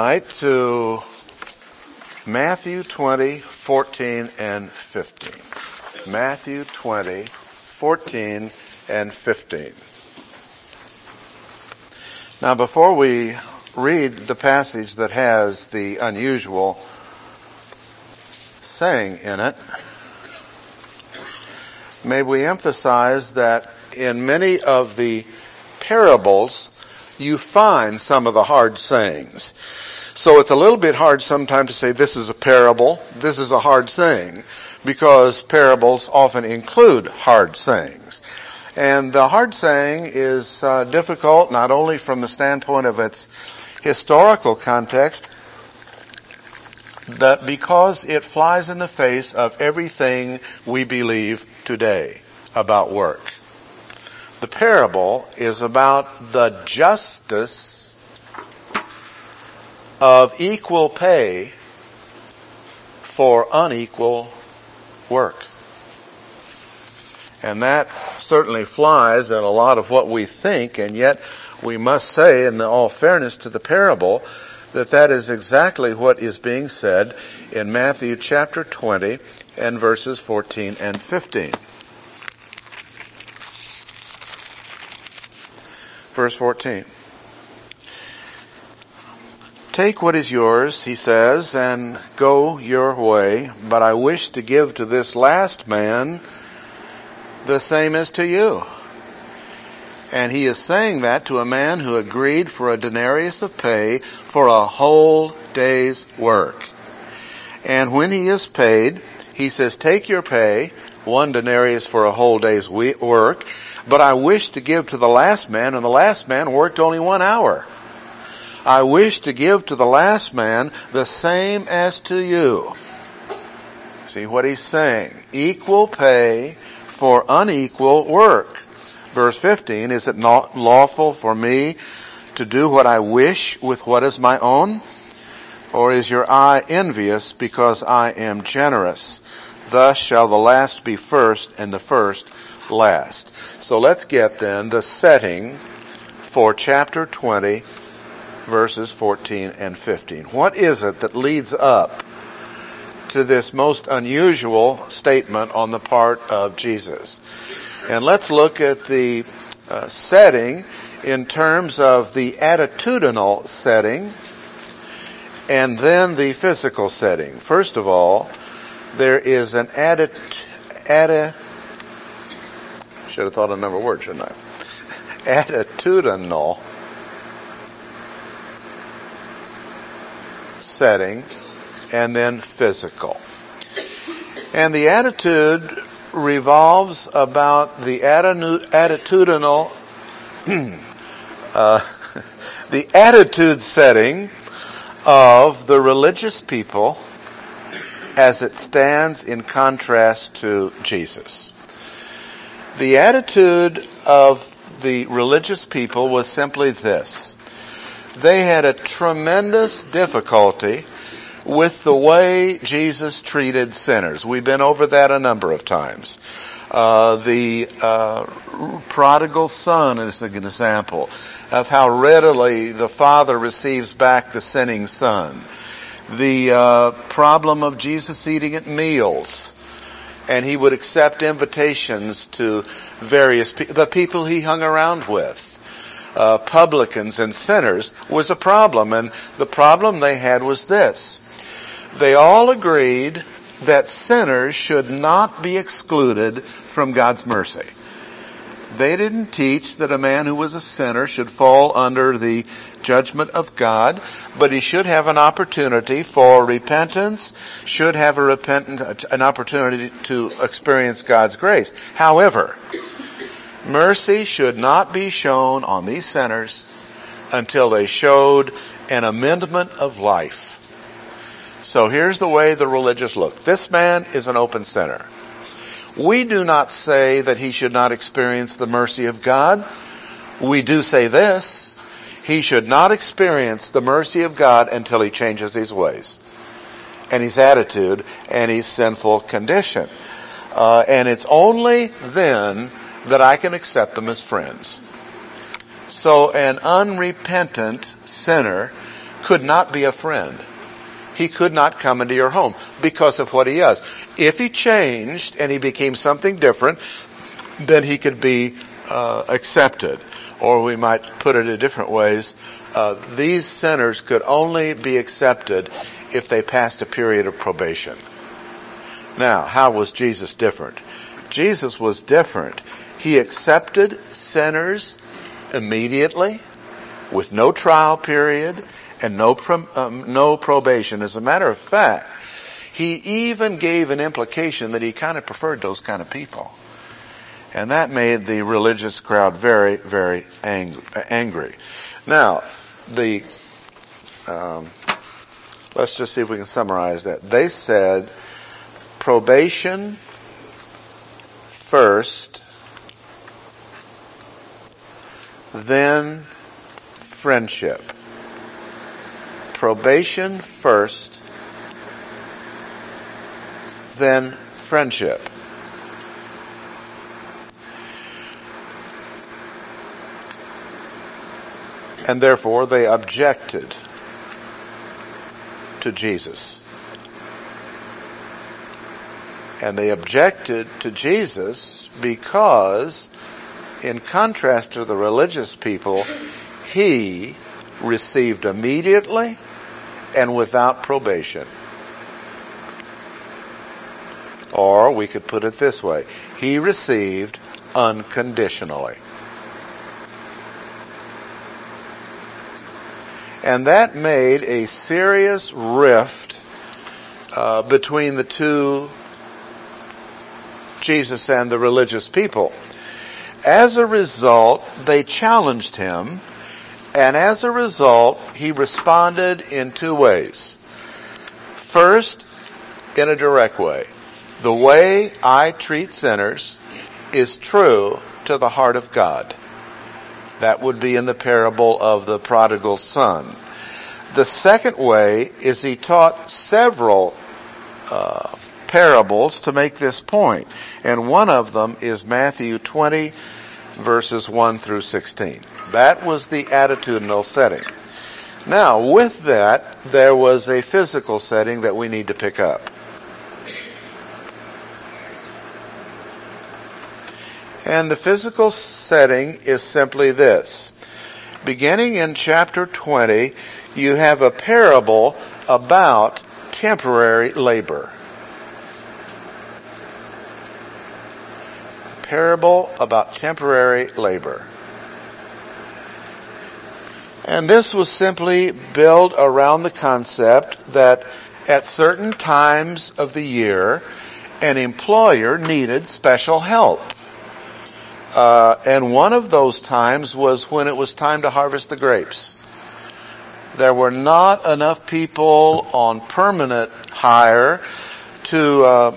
Right to Matthew 20, 14, and 15. Matthew 20, 14, and 15. Now, before we read the passage that has the unusual saying in it, may we emphasize that in many of the parables, you find some of the hard sayings. So it's a little bit hard sometimes to say this is a parable, this is a hard saying, because parables often include hard sayings. And the hard saying is difficult not only from the standpoint of its historical context, but because it flies in the face of everything we believe today about work. The parable is about the justice of equal pay for unequal work. And that certainly flies in a lot of what we think, and yet we must say, in all fairness to the parable, that that is exactly what is being said in Matthew chapter 20 and verses 14 and 15. Verse 14. Take what is yours, he says, and go your way, but I wish to give to this last man the same as to you. And he is saying that to a man who agreed for a denarius of pay for a whole day's work. And when he is paid, he says, take your pay, 1 denarius for a whole day's work, but I wish to give to the last man, and the last man worked only 1 hour. I wish to give to the last man the same as to you. See what he's saying. Equal pay for unequal work. Verse 15, is it not lawful for me to do what I wish with what is my own? Or is your eye envious because I am generous? Thus shall the last be first and the first last. So let's get then the setting for chapter 20, verses 14 and 15. What is it that leads up to this most unusual statement on the part of Jesus? And let's look at the setting in terms of the attitudinal setting and then the physical setting. First of all, there is an should have thought of another word, shouldn't I? Attitudinal setting, and then physical. And the attitude revolves about the attitudinal, the attitude setting of the religious people as it stands in contrast to Jesus. The attitude of the religious people was simply this. They had a tremendous difficulty with the way Jesus treated sinners. We've been over that a number of times. The prodigal son is an example of how readily the father receives back the sinning son. The problem of Jesus eating at meals, and he would accept invitations to various people, the people he hung around with. Publicans and sinners was a problem, and the problem they had was this. They all agreed that sinners should not be excluded from God's mercy. They didn't teach that a man who was a sinner should fall under the judgment of God, but he should have an opportunity for repentance, should have an opportunity to experience God's grace. However, mercy should not be shown on these sinners until they showed an amendment of life. So here's the way the religious look. This man is an open sinner. We do not say that he should not experience the mercy of God. We do say this. He should not experience the mercy of God until he changes his ways and his attitude and his sinful condition. And it's only then that I can accept them as friends. So an unrepentant sinner could not be a friend. He could not come into your home because of what he is. If he changed and he became something different, then he could be accepted. Or we might put it in different ways. These sinners could only be accepted if they passed a period of probation. Now, how was Jesus different? Jesus was different. He accepted sinners immediately, with no trial period and no probation. As a matter of fact, he even gave an implication that he kind of preferred those kind of people. And that made the religious crowd very, very angry. Now, let's just see if we can summarize that. They said, probation first, then friendship. Probation first, then friendship. And therefore they objected to Jesus. And they objected to Jesus because, in contrast to the religious people, he received immediately and without probation. Or we could put it this way: he received unconditionally. And that made a serious rift between the two, Jesus and the religious people. As a result, they challenged him, and as a result, he responded in two ways. First, in a direct way. The way I treat sinners is true to the heart of God. That would be in the parable of the prodigal son. The second way is he taught several parables to make this point. And one of them is Matthew 20, verses 1 through 16. That was the attitudinal setting. Now, with that, there was a physical setting that we need to pick up. And the physical setting is simply this. Beginning in chapter 20, you have a parable about temporary labor. A parable about temporary labor. And this was simply built around the concept that at certain times of the year, an employer needed special help. And one of those times was when it was time to harvest the grapes. There were not enough people on permanent hire to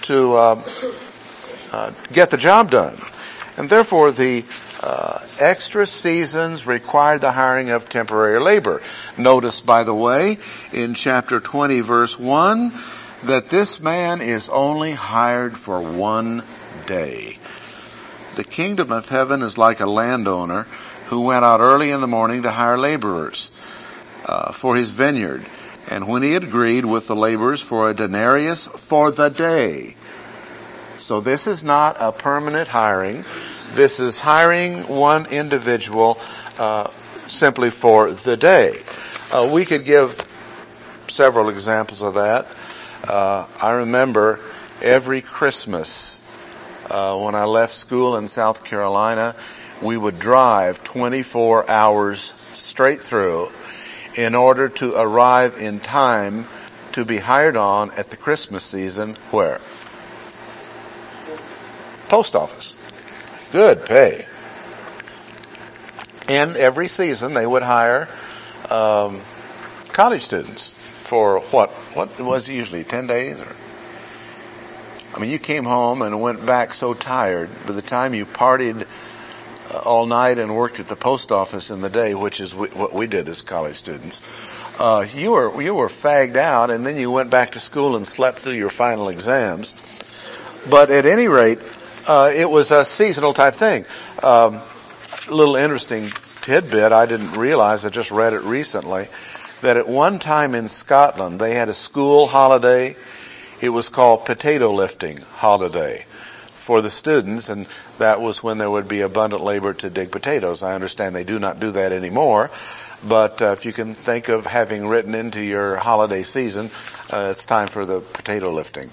get the job done. And therefore the extra seasons required the hiring of temporary labor. Notice, by the way, in chapter 20, verse 1, that this man is only hired for 1 day. The kingdom of heaven is like a landowner who went out early in the morning to hire laborers for his vineyard. And when he had agreed with the laborers for a denarius for the day. So this is not a permanent hiring. This is hiring one individual simply for the day. We could give several examples of that. I remember every Christmas when I left school in South Carolina, we would drive 24 hours straight through in order to arrive in time to be hired on at the Christmas season. Where? Post office. Good pay. And every season they would hire college students for what was it usually, 10 days? I mean, you came home and went back so tired. By the time you partied all night and worked at the post office in the day, which is what we did as college students, you were fagged out, and then you went back to school and slept through your final exams. But at any rate, it was a seasonal type thing. A little interesting tidbit, I didn't realize, I just read it recently. that at one time in Scotland they had a school holiday. It was called potato lifting holiday for the students, and that was when there would be abundant labor to dig potatoes. I understand they do not do that anymore, but if you can think of having written into your holiday season, it's time for the potato lifting.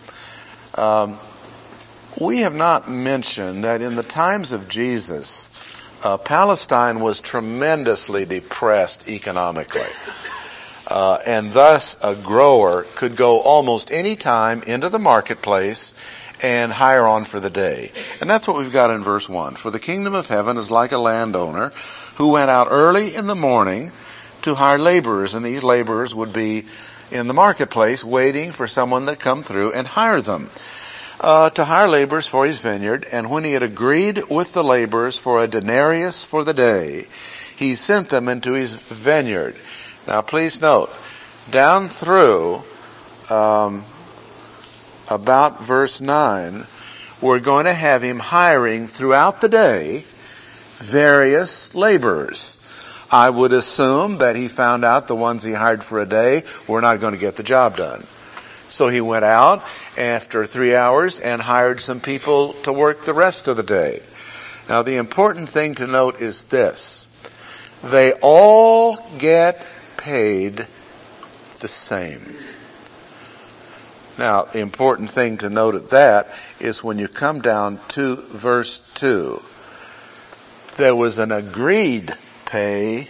We have not mentioned that in the times of Jesus, Palestine was tremendously depressed economically. And thus a grower could go almost any time into the marketplace and hire on for the day. And that's what we've got in verse 1. For the kingdom of heaven is like a landowner who went out early in the morning to hire laborers. And these laborers would be in the marketplace waiting for someone that come through and hire them. To hire laborers for his vineyard. And when he had agreed with the laborers for a denarius for the day, he sent them into his vineyard. Now please note, down through about verse 9, we're going to have him hiring throughout the day various laborers. I would assume that he found out the ones he hired for a day were not going to get the job done. So he went out after 3 hours and hired some people to work the rest of the day. Now the important thing to note is this. They all get paid the same. Now, the important thing to note at that is when you come down to verse 2, there was an agreed pay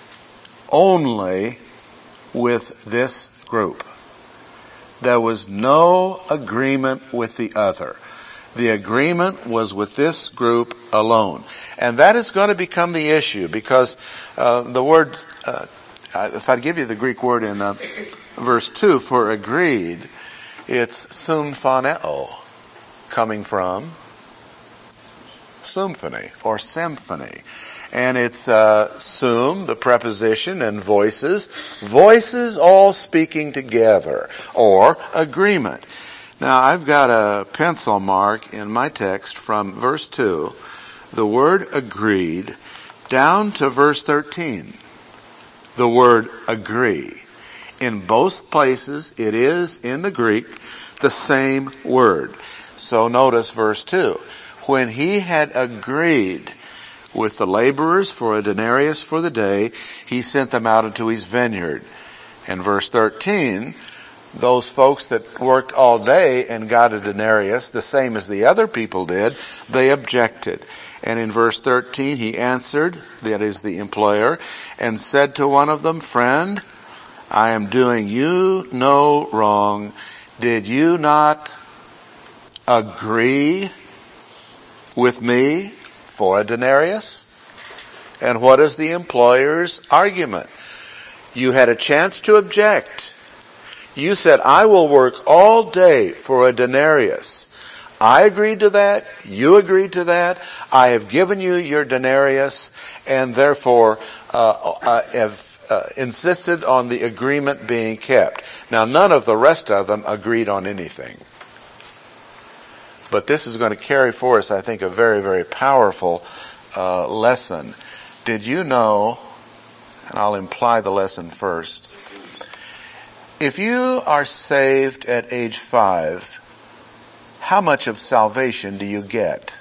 only with this group. There was no agreement with the other. The agreement was with this group alone. And that is going to become the issue because the word, if I give you the Greek word in verse 2 for agreed, it's symphoneo, coming from symphony or symphony. And it's sum, the preposition, and voices. Voices all speaking together, or agreement. Now, I've got a pencil mark in my text from verse 2, the word agreed, down to verse 13. The word agree. In both places, it is, in the Greek, the same word. So notice verse 2. When he had agreed with the laborers for a denarius for the day, he sent them out into his vineyard. And verse 13, those folks that worked all day and got a denarius, the same as the other people did, they objected. And in verse 13, he answered, that is the employer, and said to one of them, Friend, I am doing you no wrong. Did you not agree with me for a denarius? And what is the employer's argument? You had a chance to object. You said, I will work all day for a denarius. I agreed to that. You agreed to that. I have given you your denarius, and therefore have insisted on the agreement being kept. Now, none of the rest of them agreed on anything. But this is going to carry for us, I think, a very, very powerful lesson. Did you know, and I'll imply the lesson first, if you are saved at age 5, how much of salvation do you get?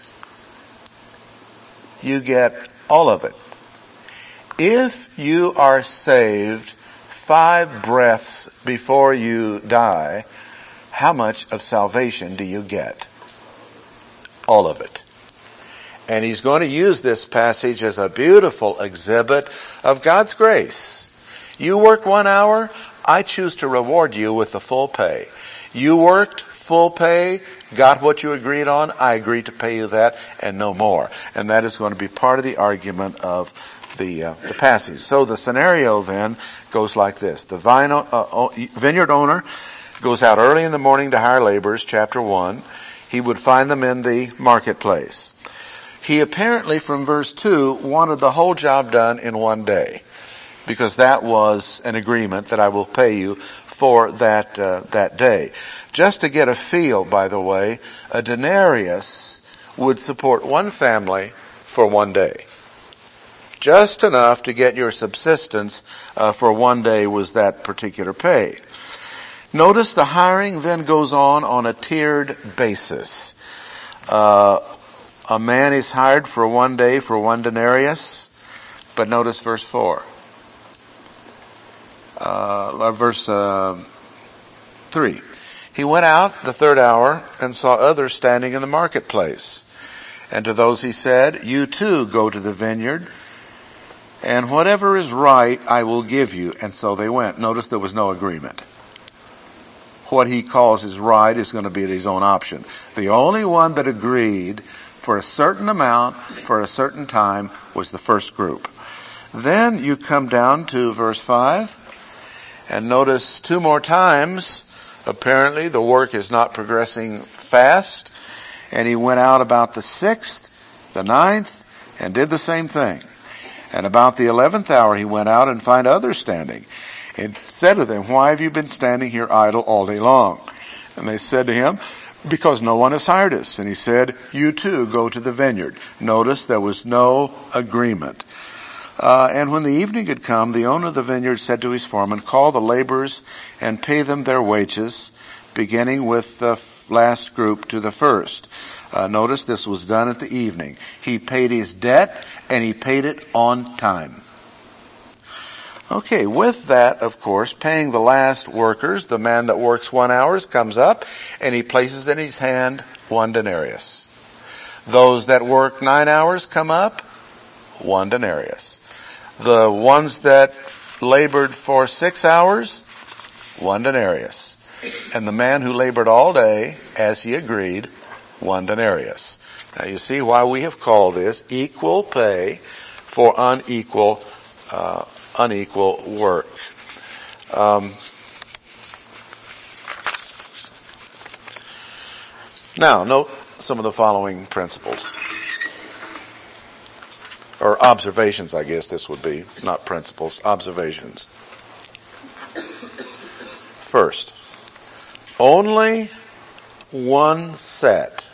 You get all of it. If you are saved 5 breaths before you die, how much of salvation do you get? All of it. And he's going to use this passage as a beautiful exhibit of God's grace. You work 1 hour, I choose to reward you with the full pay. You worked full pay, got what you agreed on, I agree to pay you that and no more. And that is going to be part of the argument of the passage. So the scenario then goes like this. The vineyard owner goes out early in the morning to hire laborers, chapter 1. He would find them in the marketplace. He apparently, from verse 2, wanted the whole job done in 1 day, because that was an agreement that I will pay you for that day. Just to get a feel, by the way, a denarius would support one family for 1 day. Just enough to get your subsistence for one day was that particular pay. Notice the hiring then goes on a tiered basis. A man is hired for one day for 1 denarius, but notice verse 4. Verse 3. He went out the 3rd hour and saw others standing in the marketplace. And to those he said, you too go to the vineyard, and whatever is right I will give you. And so they went. Notice there was no agreement. What he calls his right is going to be at his own option. The only one that agreed for a certain amount for a certain time was the first group. Then you come down to verse 5 and notice 2 more times. Apparently the work is not progressing fast. And he went out about the 6th, the 9th, and did the same thing. And about the 11th hour he went out and found others standing. And said to them, why have you been standing here idle all day long? And they said to him, because no one has hired us. And he said, you too go to the vineyard. Notice there was no agreement. And when the evening had come, the owner of the vineyard said to his foreman, call the laborers and pay them their wages, beginning with the last group to the first. Notice this was done at the evening. He paid his debt and he paid it on time. Okay, with that, of course, paying the last workers, the man that works 1 hour comes up and he places in his hand 1 denarius. Those that work 9 hours come up, 1 denarius. The ones that labored for 6 hours, 1 denarius. And the man who labored all day, as he agreed, 1 denarius. Now you see why we have called this equal pay for unequal work. Now, note some of the following principles. Or observations, I guess this would be, not principles, observations. First, only one set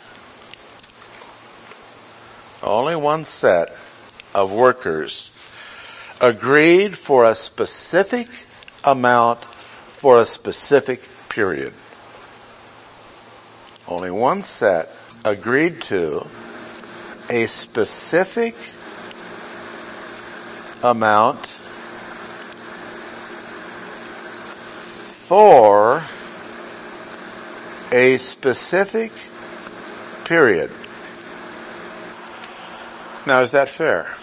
of workers agreed for a specific amount for a specific period. Only one set agreed to a specific amount for a specific period. Now, is that fair?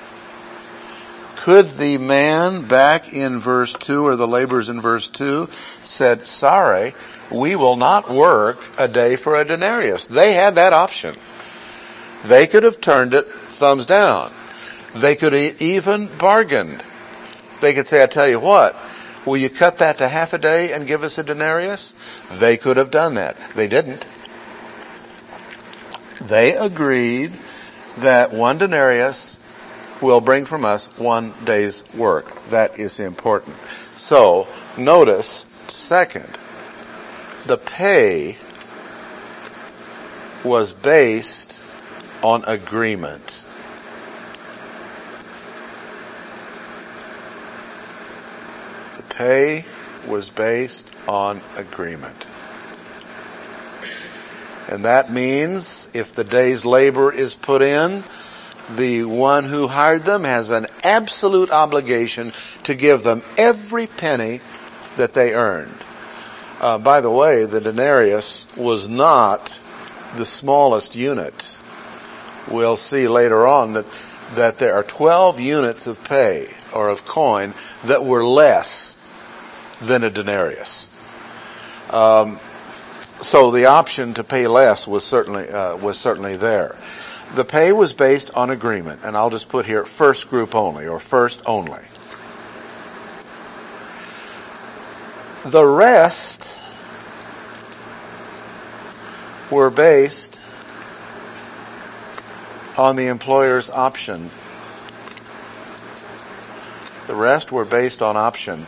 Could the man back in verse 2, or the laborers in verse 2, said, sorry, we will not work a day for a denarius? They had that option. They could have turned it thumbs down. They could have even bargained. They could say, I tell you what, will you cut that to half a day and give us a denarius? They could have done that. They didn't. They agreed that 1 denarius will bring from us 1 day's work. That is important. So, notice, second, the pay was based on agreement. The pay was based on agreement. And that means if the day's labor is put in, the one who hired them has an absolute obligation to give them every penny that they earned. By the way, the denarius was not the smallest unit. We'll see later on that there are 12 units of pay or of coin that were less than a denarius. So the option to pay less was certainly there. The pay was based on agreement, and I'll just put here first group only, or first only. The rest were based on the employer's option. The rest were based on option.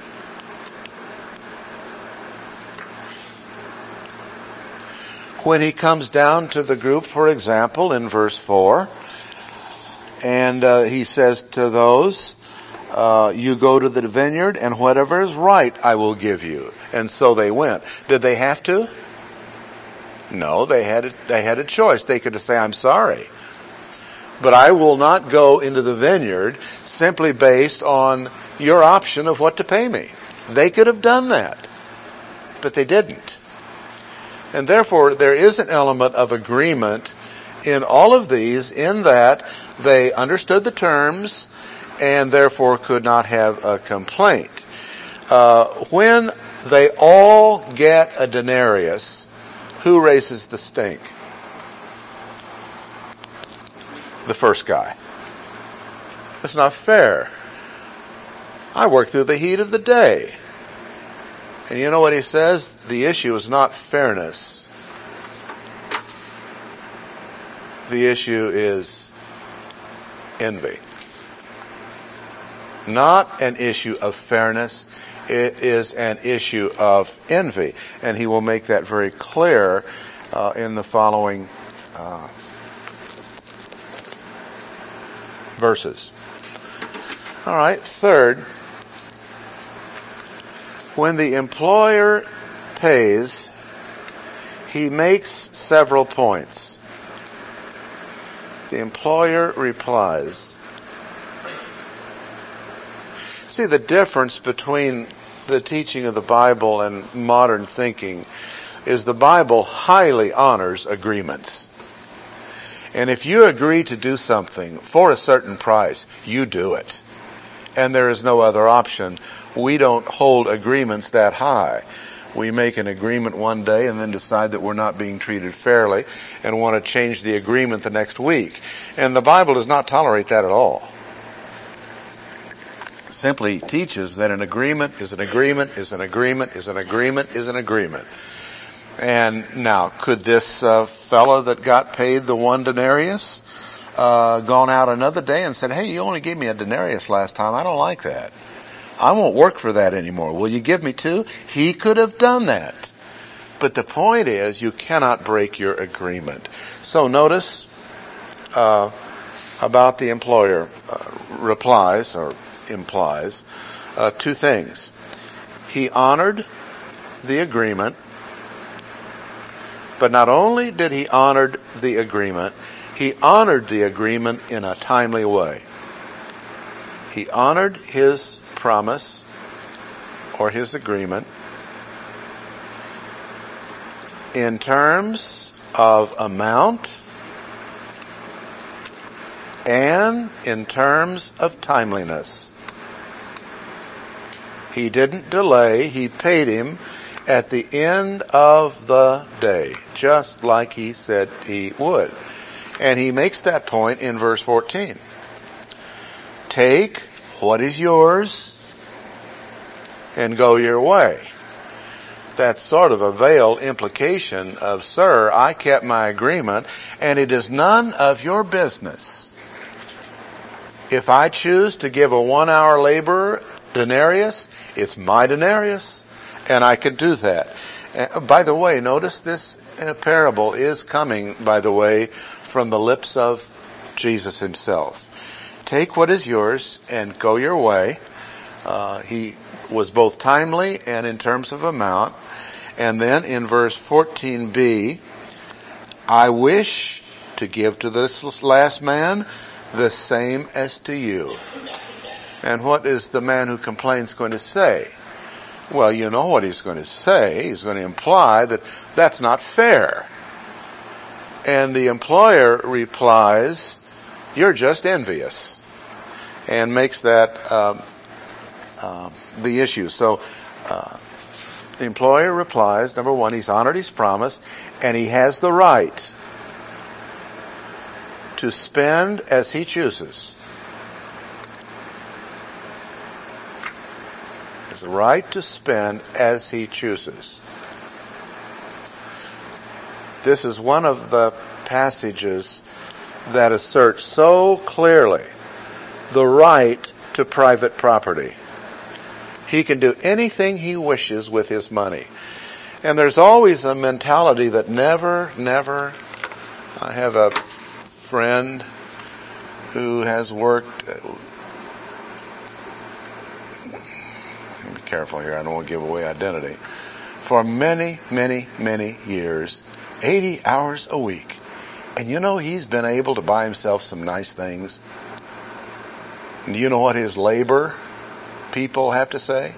When he comes down to the group, for example, in verse 4, And he says to those, you go to the vineyard, and whatever is right I will give you. And so they went. Did they have to? No, they had a choice. They could say, I'm sorry, but I will not go into the vineyard simply based on your option of what to pay me. They could have done that, but they didn't. And therefore, there is an element of agreement in all of these, in that they understood the terms and therefore could not have a complaint. When they all get a denarius, who raises the stink? The first guy. That's not fair. I work through the heat of the day. And you know what he says? The issue is not fairness. The issue is envy. Not an issue of fairness. It is an issue of envy. And he will make that very clear in the following verses. All right, third, when the employer pays, he makes several points. The employer replies. See, the difference between the teaching of the Bible and modern thinking is the Bible highly honors agreements. And if you agree to do something for a certain price, you do it. And there is no other option. We don't hold agreements that high. We make an agreement one day and then decide that we're not being treated fairly and want to change the agreement the next week. And the Bible does not tolerate that at all. It simply teaches that an agreement is an agreement, is an agreement, is an agreement, is an agreement. And now, could this fellow that got paid the one denarius gone out another day and said, hey, you only gave me a denarius last time. I don't like that. I won't work for that anymore. Will you give me two? He could have done that. But the point is, you cannot break your agreement. So notice about the employer replies or implies two things. He honored the agreement, but not only did he honor the agreement, he honored the agreement in a timely way. He honored his promise or his agreement in terms of amount and in terms of timeliness. He didn't delay. He paid him at the end of the day, just like he said he would. And he makes that point in verse 14. Take what is yours and go your way. That's sort of a veiled implication of, sir, I kept my agreement, and it is none of your business. If I choose to give a 1 hour laborer denarius, it's my denarius, and I can do that. By the way, notice this parable is coming, by the way, from the lips of Jesus himself. Take what is yours and go your way. He was both timely and in terms of amount. And then in verse 14b, I wish to give to this last man the same as to you. And what is the man who complains going to say? Well, you know what he's going to say. He's going to imply that that's not fair. And the employer replies, you're just envious, and makes that the issue. So the employer replies, number one, he's honored his promise, and he has the right to spend as he chooses. He has the right to spend as he chooses. This is one of the passages that asserts so clearly the right to private property. He can do anything he wishes with his money. And there's always a mentality that never, I have a friend who has worked, let me be careful here, I don't want to give away identity, for many, many, many years, 80 hours a week. And you know he's been able to buy himself some nice things. And do you know what his labor people have to say?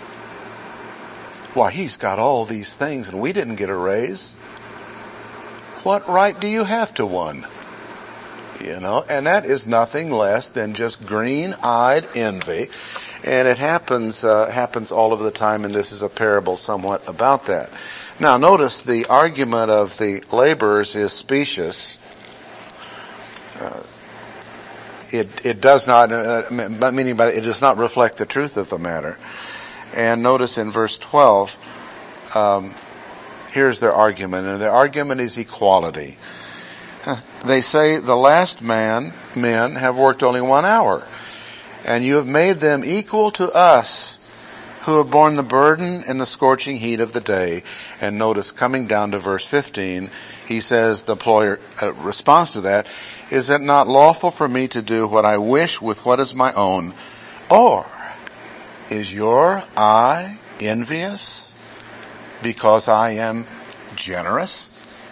Why, he's got all these things and we didn't get a raise. What right do you have to one? You know, and that is nothing less than just green-eyed envy. And it happens all of the time, and this is a parable somewhat about that. Now, notice the argument of the laborers is specious. It does not, meaning by it does not reflect the truth of the matter. And notice in verse 12, here's their argument, and their argument is equality. They say the last men have worked only 1 hour, and you have made them equal to us who have borne the burden and the scorching heat of the day. And notice, coming down to verse 15, he says, the employer responds to that, is it not lawful for me to do what I wish with what is my own? Or is your eye envious because I am generous?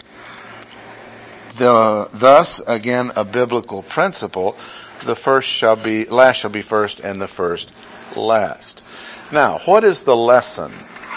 Thus, again, a biblical principle, the last shall be first and the first last. Now, what is the lesson?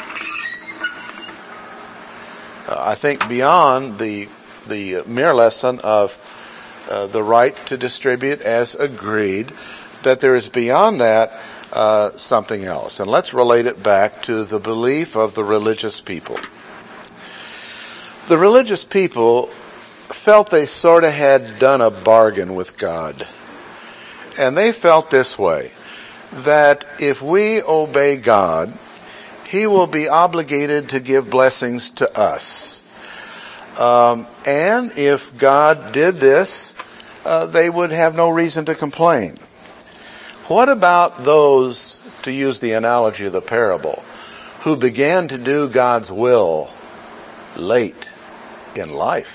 I think beyond the mere lesson of the right to distribute as agreed, that there is beyond that something else. And let's relate it back to the belief of the religious people. The religious people felt they sort of had done a bargain with God. And they felt this way, that if we obey God, He will be obligated to give blessings to us. And if God did this, they would have no reason to complain. What about those, to use the analogy of the parable, who began to do God's will late in life?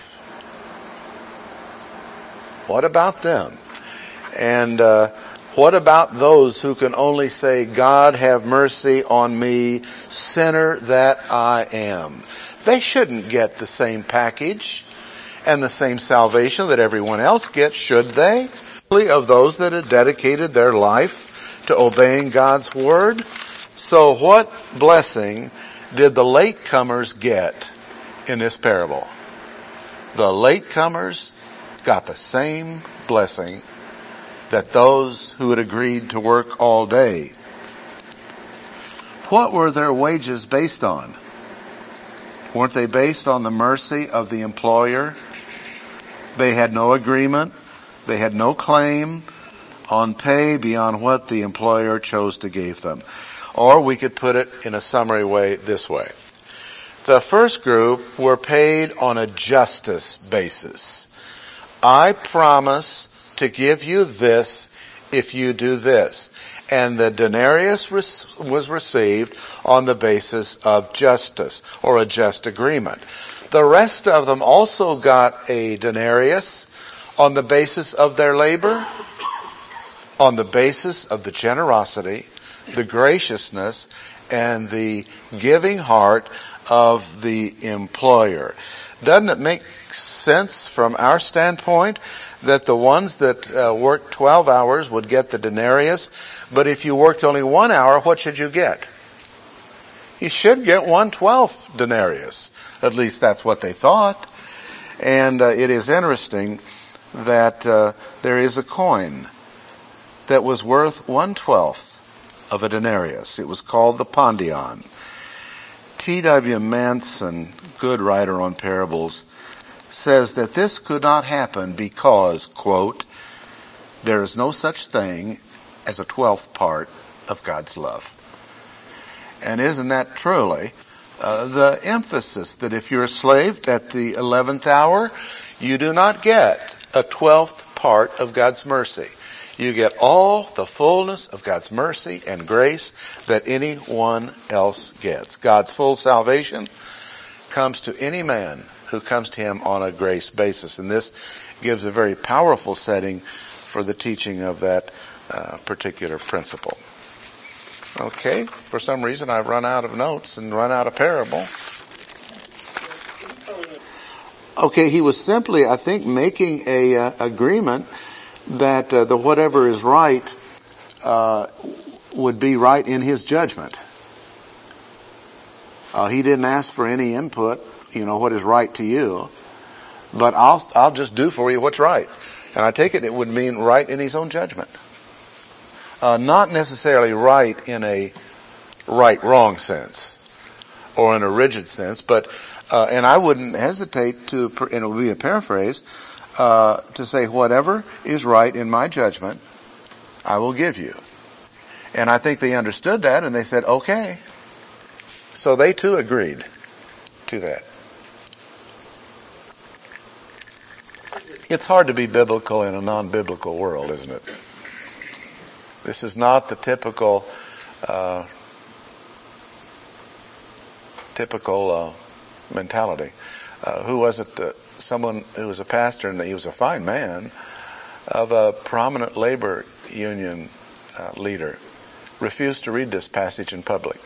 What about them? And what about those who can only say, God have mercy on me, sinner that I am? They shouldn't get the same package and the same salvation that everyone else gets, should they? Of those that have dedicated their life to obeying God's word. So what blessing did the latecomers get in this parable? The latecomers got the same blessing that those who had agreed to work all day. What were their wages based on? Weren't they based on the mercy of the employer? They had no agreement. They had no claim on pay beyond what the employer chose to give them. Or we could put it in a summary way this way. The first group were paid on a justice basis. I promise to give you this if you do this. And the denarius was received on the basis of justice or a just agreement. The rest of them also got a denarius on the basis of their labor, on the basis of the generosity, the graciousness, and the giving heart of the employer. Doesn't it make sense from our standpoint that the ones that worked 12 hours would get the denarius, but if you worked only 1 hour, what should you get? You should get 1/12 denarius. At least that's what they thought. And it is interesting that there is a coin that was worth 1/12 of a denarius. It was called the Pandion. T.W. Manson, good writer on parables, says that this could not happen because, quote, there is no such thing as a 12th part of God's love. And isn't that truly the emphasis, that if you're a slave at the 11th hour, you do not get a 12th part of God's mercy. You get all the fullness of God's mercy and grace that anyone else gets. God's full salvation comes to any man who comes to Him on a grace basis. And this gives a very powerful setting for the teaching of that particular principle. Okay, for some reason I've run out of notes and run out of parable. Okay, he was simply, I think, making a agreement that the whatever is right would be right in his judgment. He didn't ask for any input, what is right to you, but I'll just do for you what's right. And I take it would mean right in his own judgment. Not necessarily right in a right-wrong sense or in a rigid sense, but and I wouldn't hesitate to, and it would be a paraphrase, to say whatever is right in my judgment, I will give you. And I think they understood that and they said, okay. So they too agreed to that. It's hard to be biblical in a non-biblical world, isn't it? This is not the typical mentality. Who was it? Someone who was a pastor, and he was a fine man, of a prominent labor union leader, refused to read this passage in public.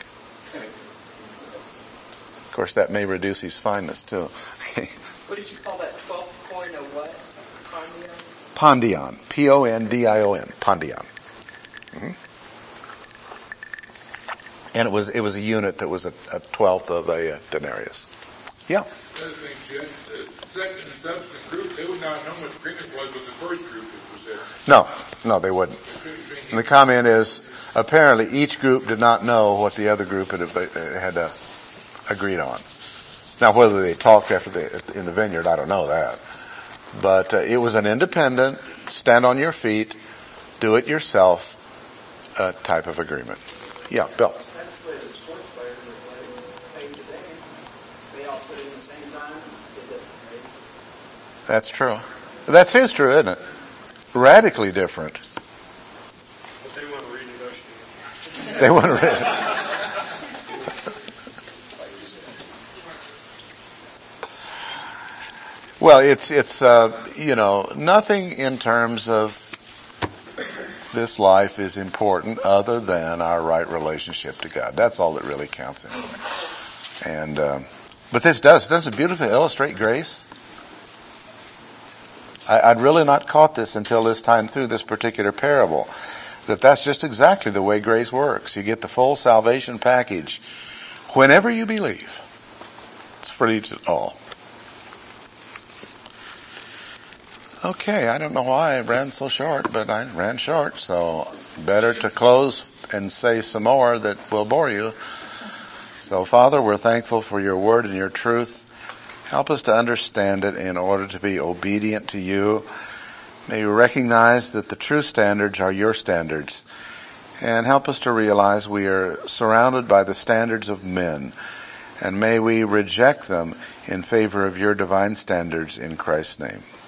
Of course, that may reduce his fineness too. What did you call that 12th coin of what? Pandion. P-O-N-D-I-O-N. Pandion. Mm-hmm. And it was a unit that was a 12th of a denarius. Yeah. The other thing, Jim, the second and subsequent group, they would not know what the agreement was with the first group that was there. No, they wouldn't. And the comment is, apparently each group did not know what the other group had agreed on. Now, whether they talked in the vineyard, I don't know that. But it was an independent, stand on your feet, do it yourself type of agreement. Yeah, Bill. That's the way the sports players are playing today. They all sit in the same time. That's true. That is true, isn't it? Radically different. But they want to renegotiate. They want to Well, it's nothing in terms of this life is important other than our right relationship to God. That's all that really counts anyway. And but this doesn't beautifully illustrate grace? I'd really not caught this until this time through this particular parable. That's just exactly the way grace works. You get the full salvation package whenever you believe. It's free to all. Okay, I don't know why I ran so short, but I ran short, so better to close and say some more that will bore you. So, Father, we're thankful for your word and your truth. Help us to understand it in order to be obedient to you. May we recognize that the true standards are your standards, and help us to realize we are surrounded by the standards of men, and may we reject them in favor of your divine standards in Christ's name.